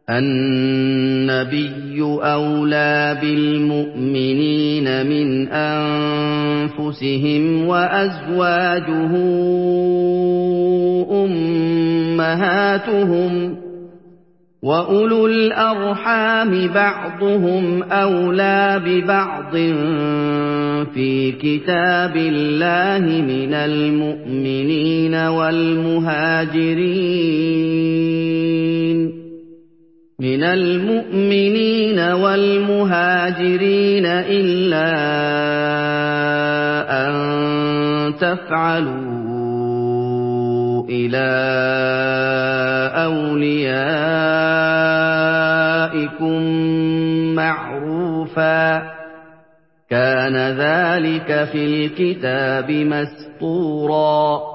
النَّبِيُّ أَوْلَىٰ بِالْمُؤْمِنِينَ مِنْ أَنفُسِهِمْ وَأَزْوَاجُهُ أُمَّهَاتُهُمْ ۖ وَأُولُو الْأَرْحَامِ بَعْضُهُمْ أَوْلَىٰ بِبَعْضٍ فِي كِتَابِ اللَّهِ مِنَ الْمُؤْمِنِينَ وَالْمُهَاجِرِينَ إِلَّا أَن تَفْعَلُوا إِلَىٰ أَوْلِيَائِكُم مَّعْرُوفًا ۚ كَانَ ذَٰلِكَ فِي الْكِتَابِ مَسْطُورًا